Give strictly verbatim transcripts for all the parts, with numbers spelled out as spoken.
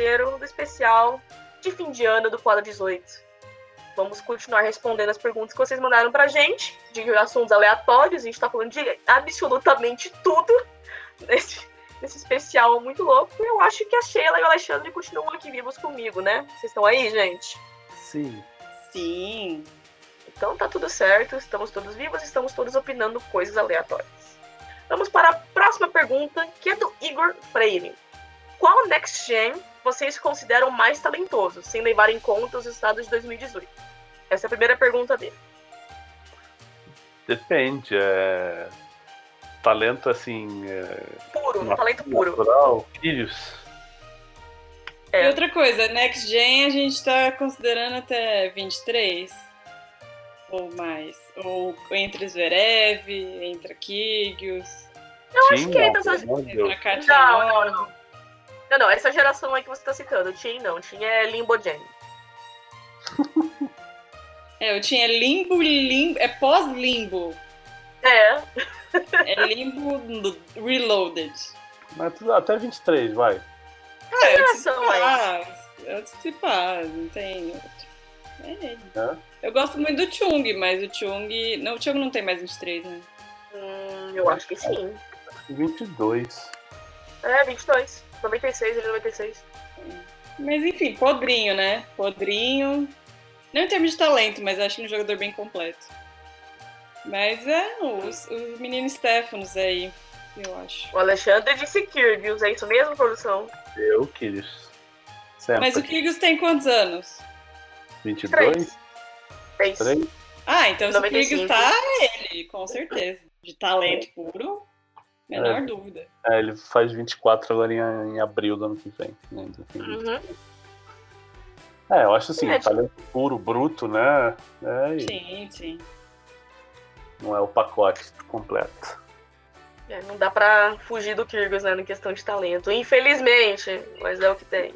roteiro do especial de fim de ano do Quadro dezoito. Vamos continuar respondendo as perguntas que vocês mandaram pra gente, de assuntos aleatórios. A gente tá falando de absolutamente tudo nesse, nesse especial muito louco. E eu acho que a Sheila e o Alexandre continuam aqui vivos comigo, né? Vocês estão aí, gente? Sim. Sim. Então tá tudo certo, estamos todos vivos, estamos todos opinando coisas aleatórias. Vamos para a próxima pergunta, que é do Igor Freire. Qual Next Gen vocês consideram mais talentoso, sem levar em conta os estados de dois mil e dezoito? Essa é a primeira pergunta dele. Depende, é... talento assim... É... Puro, natural, talento puro. Natural, filhos. É. E outra coisa, Next Gen a gente tá considerando até vinte e três? Ou mais? Ou entre Zverev, entre Kyrgios? Eu Tim, acho que entra essa... Entre a Katia Não, não, não. Não, não, essa geração aí que você tá citando, o Tim não, o Tim é Limbo Gen. É, eu tinha Limbo, Limbo, é pós-Limbo. É. É Limbo Reloaded. Mas tudo, até vinte e três, vai. É, geração é anticipar, não tem outro. É ele. É. Eu gosto muito do Chung, mas o Chung... Não, o Chung não tem mais vinte e três, né? Hum, eu acho que sim. vinte e dois. É, vinte e dois. noventa e seis, ele é noventa e seis. Mas enfim, podrinho, né? Podrinho. Não em termos de talento, mas acho que um jogador bem completo. Mas é, os, os meninos Stefanos aí, eu acho. O Alexandre disse Kyrgios, é isso mesmo, produção? Eu, Kyrgios. Sempre. Mas o Kyrgios tem quantos anos? vinte e dois? Três. três? Ah, então se o noventa e cinco. Kyrgios tá, ele, com certeza. De talento puro, menor É. dúvida. É, ele faz vinte e quatro agora em, em abril do ano que vem. Né? Uhum. É, eu acho assim, É, talento puro, bruto, né? É, e Sim, sim. não é o pacote completo. É, não dá pra fugir do Kyrgios, né, na questão de talento. Infelizmente, mas é o que tem.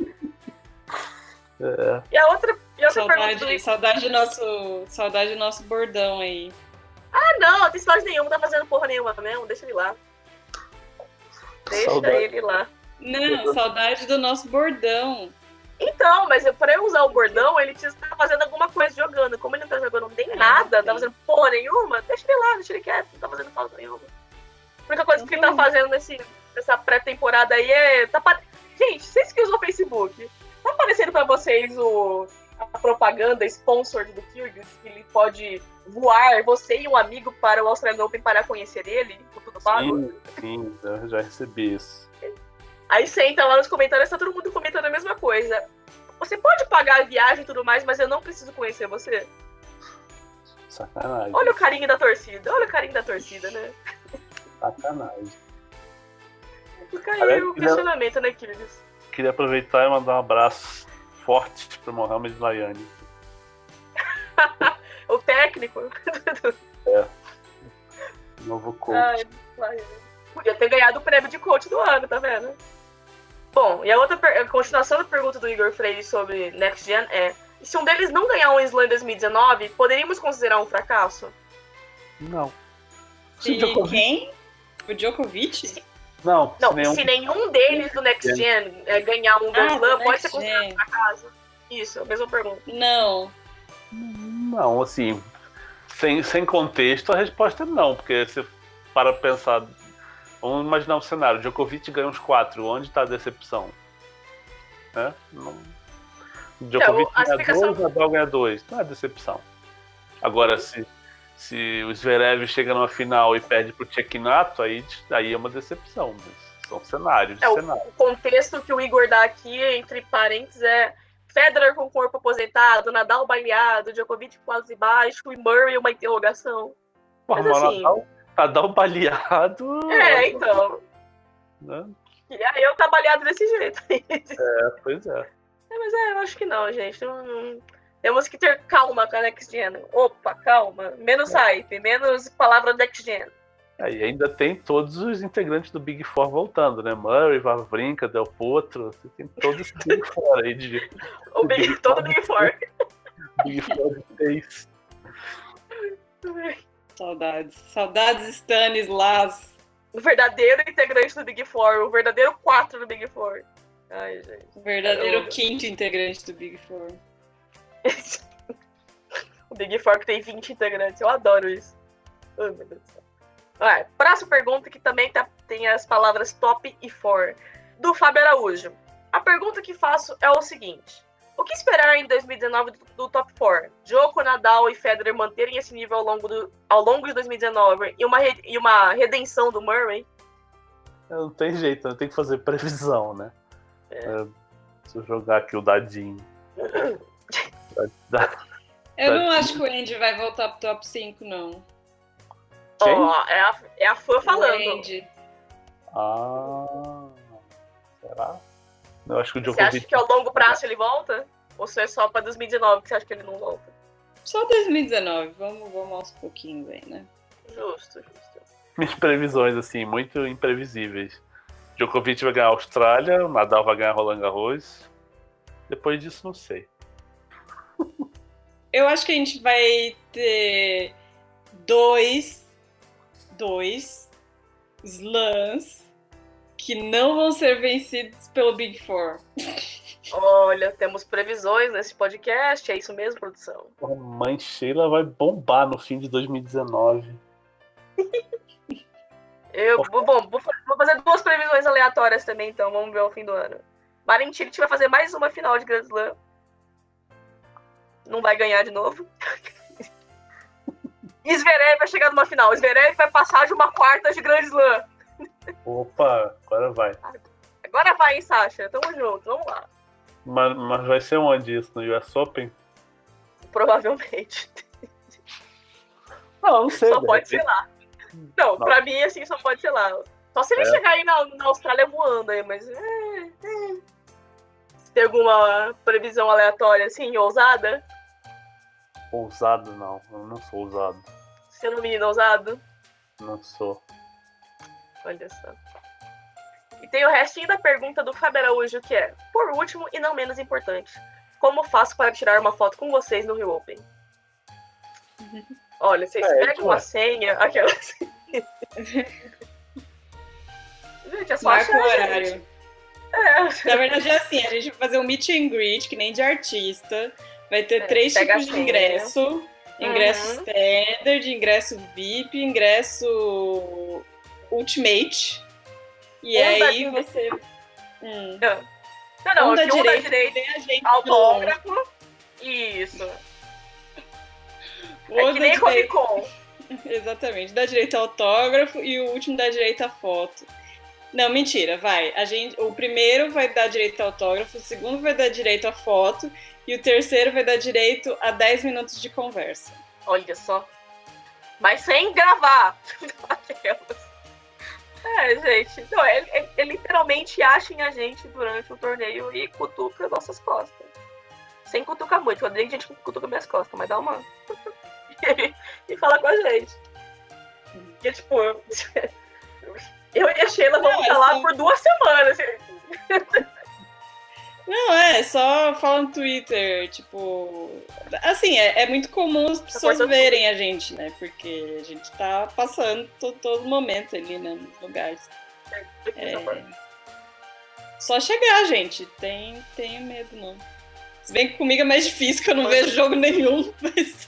É. E a outra, e a outra pergunta Saudade, do... saudade, do nosso, saudade do nosso bordão aí. Ah, não, não tem saudade nenhuma, não tá fazendo porra nenhuma mesmo, deixa ele lá. Deixa Saudade. ele lá. Não, saudade do nosso bordão. Então, mas eu- pra eu usar o bordão, ele precisa estar fazendo alguma coisa jogando. Como ele não tá jogando nem Ah, nada, sim. tá fazendo porra nenhuma, deixa ele lá, deixa ele quieto, não tá fazendo falta nenhuma. A única coisa que ele tá fazendo nesse, nessa pré-temporada aí é... Tá pa... Gente, vocês que usam o Facebook, tá aparecendo pra vocês o, a propaganda sponsor do Kyrgios, que ele pode voar, você e um amigo, para o Australian Open para conhecer ele, com tudo pago? Sim, sim, já, já recebi isso. Aí você entra lá nos comentários, tá todo mundo comentando a mesma coisa. Você pode pagar a viagem e tudo mais, mas eu não preciso conhecer você. Sacanagem. Olha o carinho da torcida, olha o carinho da torcida, né? Sacanagem. Fica aí Parece o que questionamento, né, Kyrgios? Queria aproveitar e mandar um abraço forte pro Mohamed Layani. O técnico. Novo coach. Ai, vai. Podia ter ganhado o prêmio de coach do ano, tá vendo? Bom, e a outra per- a continuação da pergunta do Igor Freire sobre Next Gen é: se um deles não ganhar um Slam em dois mil e dezenove, poderíamos considerar um fracasso? Não. E Djokovic- quem? O Djokovic? Não, Não, se nenhum... se nenhum deles do Next Gen é, ganhar um Grand Ah, Slam, do pode ser Next considerado Gen. um fracasso? Isso, a mesma pergunta. Não. Não, assim, sem, sem contexto a resposta é não, porque se para pensar, vamos imaginar um cenário, Djokovic ganha uns quatro, onde está a decepção? Né? Não... Djokovic a ganha explicação- dois, Nadal ganha dois, não é decepção. Agora, se, se o Zverev chega numa final e perde pro Cecchinato, aí, aí é uma decepção, mas são cenários, É, o, cenários. o contexto que o Igor dá aqui, entre parênteses, é Federer com o corpo aposentado, Nadal baleado, Djokovic quase baixo e Murray uma interrogação. Porra, mas mas assim- Nadal, Nadal baleado... É, então. Né? Queria eu tá baleado desse jeito. É, pois é. É, mas é, eu acho que não, gente. Não, não... Temos que ter calma com a Next Gen. Opa, calma. Menos hype, menos palavra Next Gen. É, e ainda tem todos os integrantes do Big Four voltando, né? Murray, Wawrinka, Del Potro, você tem todo esse Big Four aí de O Big, Big todo Four. Big Four. Big Four de seis. Saudades. Saudades Stanislas. O verdadeiro integrante do Big Four, o verdadeiro quatro do Big Four. Ai, gente. O verdadeiro Eu- quinto integrante do Big Four. O Big Four que tem vinte integrantes. Eu adoro isso. Ai, meu Deus do céu. Vai, próxima pergunta que também tá- tem as palavras top e for. Do Fábio Araújo. A pergunta que faço é o seguinte. O que esperar em dois mil e dezenove do, do top quatro? Djoko, Nadal e Federer manterem esse nível ao longo, do, ao longo de dois mil e dezenove e uma, re- e uma redenção do Murray? Não tem jeito, eu tenho que fazer previsão, né? É. É, deixa eu jogar aqui o dadinho. Da- Eu não Tá. acho que o Andy vai voltar pro top cinco, não. Quem? Ó, é, a, é a fã O falando. Andy. Ah, será? Eu acho que o Você acha Djokovic... que ao longo prazo ele volta? Ou se é só pra dois mil e dezenove que você acha que ele não volta? Só dois mil e dezenove, vamos, vamos aos pouquinhos aí, né? Justo, justo. Minhas previsões, assim, muito imprevisíveis. Djokovic vai ganhar a Austrália, o Nadal vai ganhar Roland Garros. Depois disso, não sei. Eu acho que a gente vai ter dois, dois slams que não vão ser vencidos pelo Big Four. Olha, temos previsões nesse podcast, é isso mesmo, produção? A mãe Sheila vai bombar no fim de dois mil e dezenove. Eu, bom, vou, vou fazer duas previsões aleatórias também, então vamos ver ao fim do ano. Marin Cilic vai fazer mais uma final de Grand Slam. Não vai ganhar de novo. E Zverev vai chegar numa final. Zverev vai passar de uma quarta de Grand Slam. Opa, agora vai. Agora vai, hein, Sasha? Tamo junto, vamos lá. Mas, mas vai ser onde isso? No U S Open? Provavelmente. Não, não sei. Só de pode repente. ser lá. Não, Não. pra mim, assim, só pode ser lá. Só se ele É. chegar aí na, na Austrália voando aí, mas... É, é. Tem alguma previsão aleatória, assim, ousada? Ousado não, eu não sou ousado. Sendo um menino ousado? Não sou. Olha só. E tem o restinho da pergunta do Fábio Araújo, que é, por último e não menos importante, como faço para tirar uma foto com vocês no Rio Open? Olha, vocês É, pegam uma ué. senha, aquelas... Gente, é só Marca o achar, horário. gente. É. Na verdade é assim, a gente vai fazer um meet and greet, que nem de artista. Vai ter É, três pega tipos a de senha. ingresso. Ingresso Uhum. standard, ingresso V I P, ingresso ultimate. E Um da aí direita. você... Hum. Não, não, um da aqui um da direita, direita, tem a gente autógrafo. Isso. O É outro que nem da Comic direita- Con. Exatamente. Da direita autógrafo e o último da direita foto. Não, mentira, vai. A gente, o primeiro vai dar direito ao autógrafo, o segundo vai dar direito à foto e o terceiro vai dar direito a dez minutos de conversa. Olha só. Mas sem gravar. É, gente. Não, ele, ele- ele literalmente achem a gente durante o torneio e cutuca nossas costas. Sem cutucar muito. Eu odeio gente que cutuca minhas costas, mas dá uma. E fala com a gente. Porque, tipo, eu, eu e a Sheila vamos Não, estar é lá só- por duas semanas. assim. Não, é, só fala no Twitter, tipo... Assim, é, é muito comum as pessoas cortando verem a gente, né? Porque a gente tá passando to- todo momento ali, né, nos lugares. É... Só chegar, gente. Tem, tenho medo, não. Se bem que comigo é mais difícil, que eu não vejo jogo nenhum, mas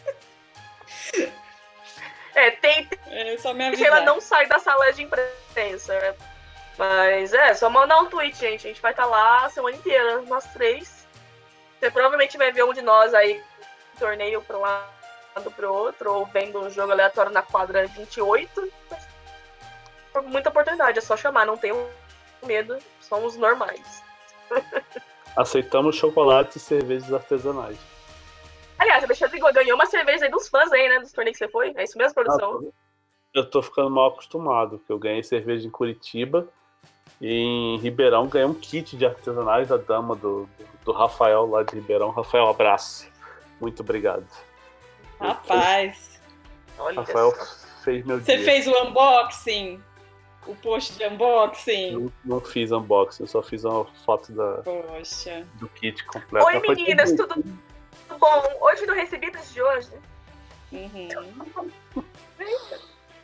É, tem, é só me a avisar. Sheila não sai da sala de imprensa, né? Mas é, só mandar um tweet, gente. A gente vai estar lá a semana inteira, nós três. Você provavelmente vai ver um de nós aí, torneio para um lado pro outro, ou vendo um jogo aleatório na quadra vinte e oito. Muita oportunidade, é só chamar, não tenho medo, somos normais. Aceitamos chocolate e cervejas artesanais. Aliás, a Alexandre ganhou uma cerveja aí dos fãs aí, né? Dos torneios que você foi. É isso mesmo, produção? Eu tô ficando mal acostumado, porque eu ganhei cerveja em Curitiba e em Ribeirão ganhei um kit de artesanais da dama do, do, do Rafael lá de Ribeirão. Rafael, abraço. Muito obrigado. Rapaz, Olha Rafael só. fez meu você dia. fez o unboxing? O post de unboxing? Não, não fiz unboxing, eu só fiz uma foto da, Poxa. do kit completo. Oi, Mas foi meninas, tudo- tudo bom? Hoje no Recebidos de hoje. Uhum.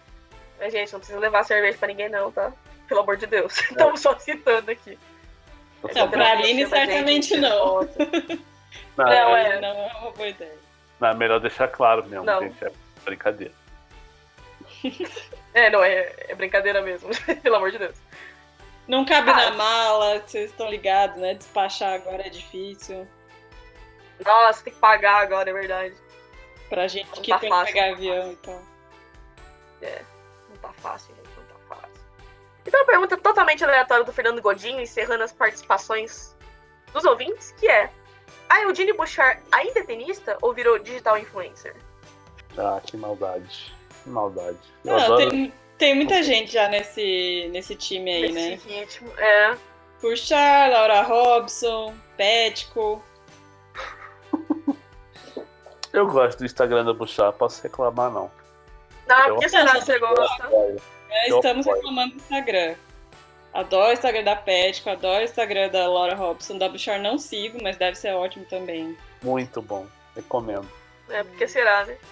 Mas, gente, não precisa levar cerveja pra ninguém, não, tá? Pelo amor de Deus. Estamos só citando aqui. Não, pra Aline certamente não. Não, Não, é, é. Não é uma boa ideia. não, é melhor deixar claro mesmo, Não. gente. É brincadeira. É, não, é, é brincadeira mesmo, pelo amor de Deus. Não cabe Ah. na mala, vocês estão ligados, né? Despachar agora é difícil. Nossa, tem que pagar agora, é verdade. Pra gente Não que tá tem fácil, que pegar não tá avião e tal. Não tá fácil, gente, não tá fácil. Então, uma pergunta totalmente aleatória do Fernando Godinho, encerrando as participações dos ouvintes, que é: a Eudine Bouchard ainda é tenista ou virou digital influencer? Ah, que maldade. Que maldade. Eu Não, adoro. tem, tem muita gente já nesse, nesse time aí, Nesse né? ritmo, é. Bouchard, Laura Robson, Pético. Eu gosto do Instagram da Bouchard, posso reclamar não. Não, Eu- porque será que você gosta? Né? Eu Estamos apoio. reclamando do Instagram. Adoro o Instagram da Pético, adoro o Instagram da Laura Robson. Da Bouchard não sigo, mas deve ser ótimo também. Muito bom, recomendo. É, porque será, né?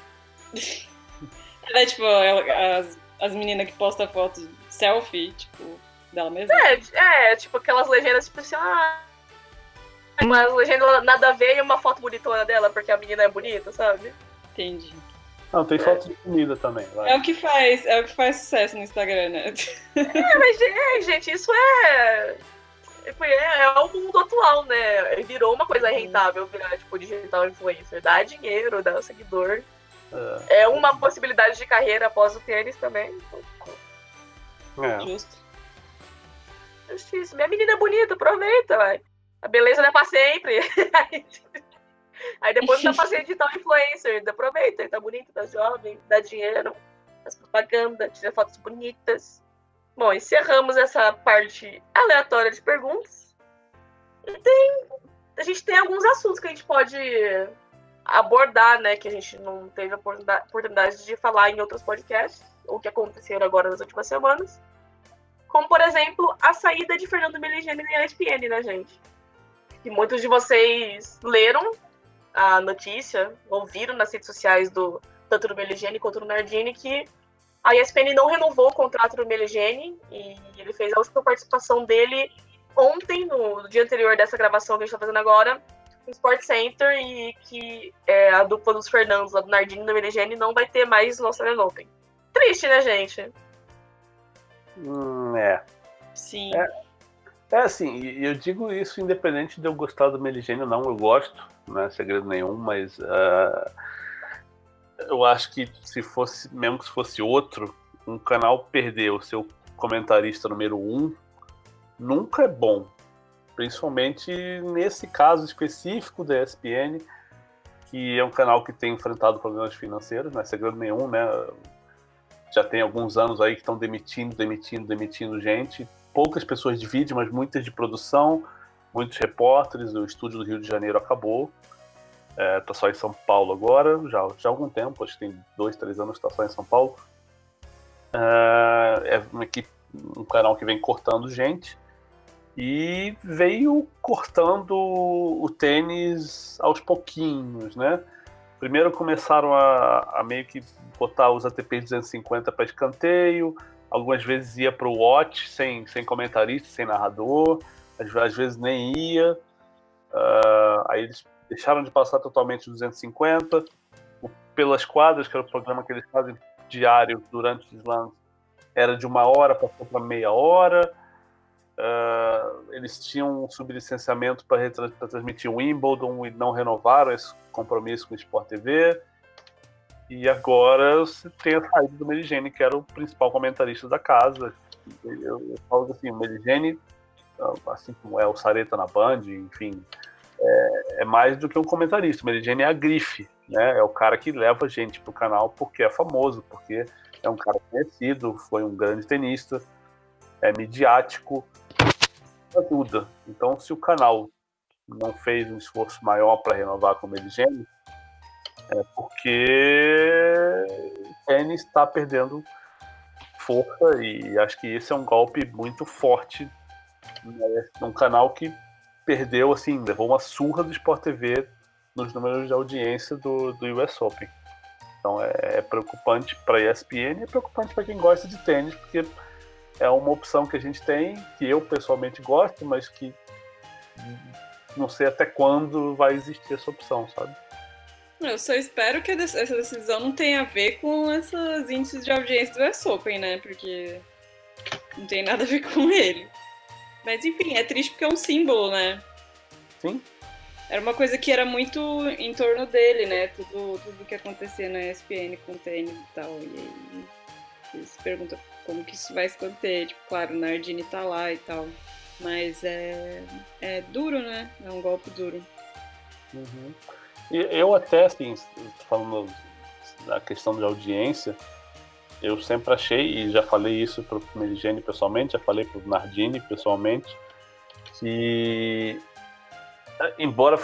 É tipo ela- as, as meninas que postam fotos selfie, tipo, dela mesma. É, é, tipo aquelas legendas, tipo assim, ah. Umas legendas nada a ver e uma foto bonitona dela, porque a menina é bonita, sabe? Entendi. Não, tem foto de comida também. Vai. É o que faz, é o que faz sucesso no Instagram, né? É, mas, é, gente, isso é. É, é o mundo atual, né? Virou uma coisa rentável virar, tipo, digital influencer. Dá dinheiro, dá seguidor. É, É uma possibilidade de carreira após o tênis também. é. Justo. Justiça. Minha menina é bonita, aproveita, vai. A beleza não é pra sempre. Aí depois não dá pra ser digital influencer. Aproveita, tá bonita, tá jovem, dá dinheiro, faz propaganda, tira fotos bonitas. Bom, encerramos essa parte aleatória de perguntas. E tem, a gente tem alguns assuntos que a gente pode abordar, né? Que a gente não teve a oportunidade, oportunidade de falar em outros podcasts, ou que aconteceram agora nas últimas semanas. Como, por exemplo, a saída de Fernando Meligeni na E S P N, né, gente? Que muitos de vocês leram a notícia, ouviram nas redes sociais do tanto do Meligeni quanto do Nardini, que a E S P N não renovou o contrato do Meligeni e ele fez a última participação dele ontem, no, no dia anterior dessa gravação que a gente está fazendo agora, no Sport Center, e que é, a dupla dos Fernandos, a do Nardini e do Meligeni, não vai ter mais no Australian Open. Triste, né, gente? Hum, é. Sim. É. É assim, e eu digo isso independente de eu gostar do Meligeni ou não, eu gosto, não é segredo nenhum, mas uh, eu acho que se fosse, mesmo que se fosse outro, um canal perder o seu comentarista número um, nunca é bom. Principalmente nesse caso específico da E S P N, que é um canal que tem enfrentado problemas financeiros, não é segredo nenhum, né? Já tem alguns anos aí que estão demitindo, demitindo, demitindo gente. Poucas pessoas de vídeo, mas muitas de produção, muitos repórteres. O estúdio do Rio de Janeiro acabou. É, tá só em São Paulo agora, já, já há algum tempo, acho que tem dois, três anos que tá só em São Paulo. É, é uma equipe, um canal que vem cortando gente e veio cortando o tênis aos pouquinhos, né? Primeiro começaram a, a meio que botar os A T P duzentos e cinquenta para escanteio, algumas vezes ia para o watch sem, sem comentarista, sem narrador, às, às vezes nem ia. Uh, aí eles deixaram de passar totalmente os duzentos e cinquenta. O Pelas Quadras, que era o programa que eles fazem diário durante os slams, era de uma hora, passou para meia hora. Uh, eles tinham um sublicenciamento para transmitir o Wimbledon e não renovaram esse compromisso com o Sport T V. E agora você tem a saída do Meligeni, que era o principal comentarista da casa. Eu, eu falo assim, o Meligeni, assim como é o Sareta na Band, enfim, é, é mais do que um comentarista. O Meligeni é a grife, né? É o cara que leva a gente pro canal porque é famoso, porque é um cara conhecido, foi um grande tenista, é midiático, ajuda. Então, se o canal não fez um esforço maior para renovar com o Meligeni, é porque o tênis está perdendo força, e acho que esse é um golpe muito forte, né? Um canal que perdeu, assim, levou uma surra do Sport T V nos números de audiência do, do U S Open. Então é, é preocupante para a E S P N, é preocupante para quem gosta de tênis, porque é uma opção que a gente tem, que eu pessoalmente gosto, mas que não sei até quando vai existir essa opção, sabe? Eu só espero que essa decisão não tenha a ver com esses índices de audiência do U S Open, né? Porque não tem nada a ver com ele. Mas enfim, é triste porque é um símbolo, né? Sim. Era uma coisa que era muito em torno dele, né? Tudo, tudo que acontecia na E S P N com o tênis e tal. E aí você se pergunta como que isso vai se conter. Tipo, claro, o Nardini tá lá e tal. Mas é, é duro, né? É um golpe duro. Uhum. E eu até, assim, falando da questão de audiência, eu sempre achei, e já falei isso pro Meligeni pessoalmente, já falei pro Nardini pessoalmente, que embora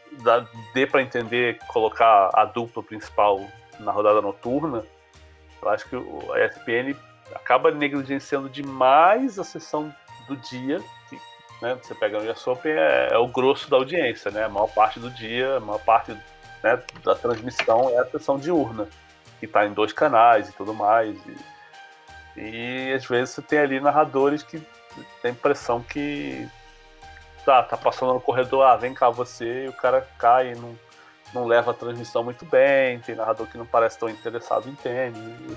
dê para entender colocar a dupla principal na rodada noturna, eu acho que a E S P N acaba negligenciando demais a sessão do dia, que, né, você pega no U S Open, é, é o grosso da audiência, né, a maior parte do dia, a maior parte, né, da transmissão é a sessão diurna, que está em dois canais e tudo mais, e, e às vezes você tem ali narradores que tem a impressão que tá, tá passando no corredor, ah, vem cá você, e o cara cai e não, não leva a transmissão muito bem, tem narrador que não parece tão interessado em tênis.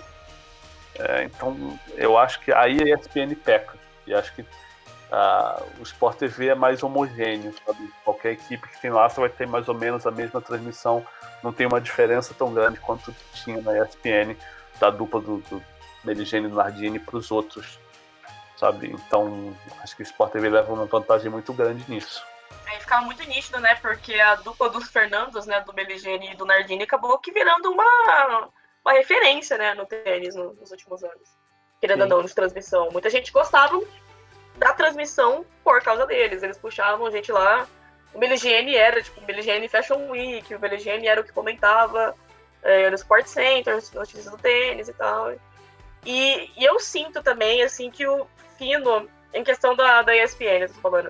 É, então, eu acho que aí a E S P N peca, e acho que ah, o Sport T V é mais homogêneo, sabe? Qualquer equipe que tem lá, você vai ter mais ou menos a mesma transmissão, não tem uma diferença tão grande quanto tinha na E S P N, da dupla do, do Meligeni e do Nardini para os outros. Sabe? Então, acho que o Sport T V leva uma vantagem muito grande nisso. Aí ficava muito nítido, né? Porque a dupla dos Fernandos, né? Do Meligeni e do Nardini, acabou que virando uma, uma referência, né? No tênis no, nos últimos anos. Querendo ou não, de transmissão. Muita gente gostava da transmissão por causa deles. Eles puxavam a gente lá. O Meligeni era, tipo, o Meligeni Fashion Week, o Meligeni era o que comentava é, no Sport Center, notícias do tênis e tal. E, e eu sinto também, assim, que o Fino, em questão da, da E S P N, eu tô falando,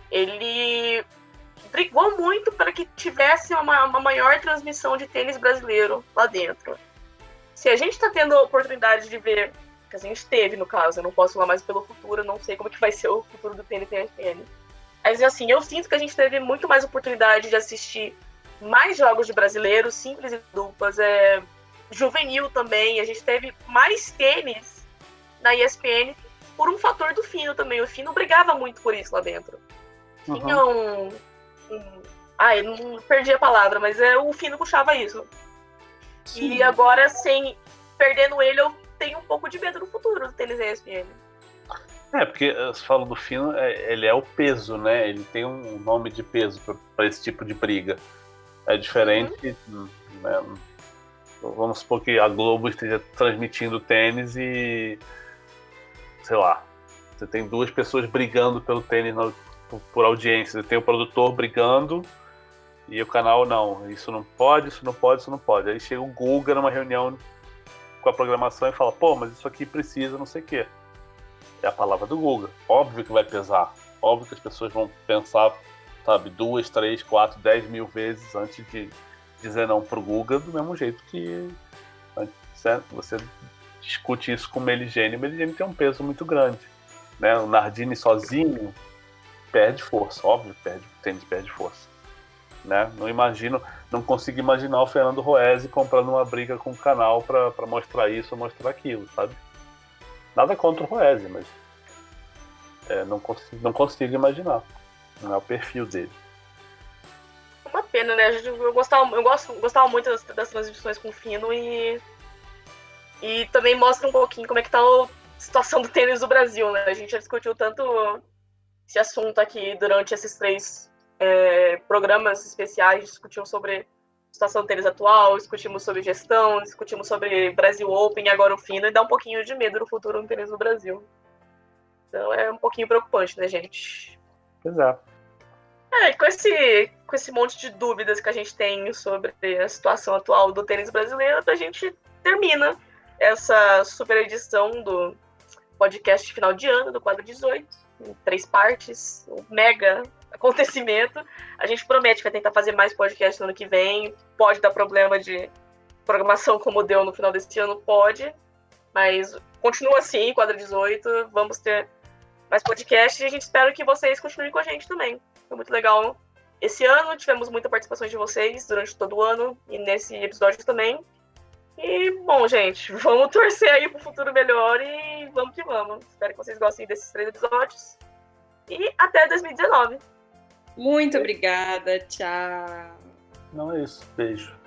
ele brigou muito para que tivesse uma, uma maior transmissão de tênis brasileiro lá dentro. Se a gente está tendo a oportunidade de ver, que a gente teve, no caso, eu não posso falar mais pelo futuro, eu não sei como que vai ser o futuro do tênis da E S P N. Mas, assim, eu sinto que a gente teve muito mais oportunidade de assistir mais jogos de brasileiros, simples e duplas, é, juvenil também. A gente teve mais tênis na E S P N por um fator do Fino também. O Fino brigava muito por isso lá dentro. Uhum. Tinha um... um ah, eu não perdi a palavra, mas é, o Fino puxava isso. Sim. E agora, sem perdendo ele, eu tenho um pouco de medo no futuro do tênis E S P N. É, porque você fala do Fino, ele é o peso, né? Ele tem um nome de peso para esse tipo de briga. É diferente, uhum. né? Vamos supor que a Globo esteja transmitindo tênis e, sei lá, você tem duas pessoas brigando pelo tênis na, por, por audiência. Você tem o produtor brigando e o canal não. Isso não pode, isso não pode, isso não pode. Aí chega o Guga numa reunião com a programação e fala, pô, mas isso aqui precisa não sei o quê. É a palavra do Guga. Óbvio que vai pesar. Óbvio que as pessoas vão pensar, sabe, duas, três, quatro, dez mil vezes antes de dizer não pro Guga, do mesmo jeito que você discute isso com o Meligeni. O Meligeni tem um peso muito grande, né? O Nardini sozinho perde força, óbvio que perde, o tênis perde força, né? Não imagino, não consigo imaginar o Fernando Roese comprando uma briga com o canal pra, pra mostrar isso ou mostrar aquilo, sabe? Nada contra o Roese, mas é, não, consigo, não consigo imaginar, não é o perfil dele. Uma pena, né? Eu gostava, eu gosto, gostava muito das, das transmissões com o Fino e, e também mostra um pouquinho como é que tá a situação do tênis do Brasil, né? A gente já discutiu tanto esse assunto aqui durante esses três é, programas especiais, discutimos sobre a situação do tênis atual, discutimos sobre gestão, discutimos sobre Brasil Open e agora o Fino, e dá um pouquinho de medo no futuro do tênis do Brasil. Então é um pouquinho preocupante, né, gente? Pois é. É, com esse, com esse monte de dúvidas que a gente tem sobre a situação atual do tênis brasileiro, a gente termina essa super edição do podcast final de ano, do quadro dezoito, em três partes, um mega acontecimento. A gente promete que vai tentar fazer mais podcasts no ano que vem. Pode dar problema de programação como deu no final desse ano, pode, mas continua assim, quadro dezoito, vamos ter mais podcasts e a gente espera que vocês continuem com a gente também. Foi muito legal. Esse ano tivemos muita participação de vocês durante todo o ano e nesse episódio também. E, bom, gente, vamos torcer aí pro futuro melhor e vamos que vamos. Espero que vocês gostem desses três episódios. E até dois mil e dezenove. Muito obrigada. Tchau. Não é isso. Beijo.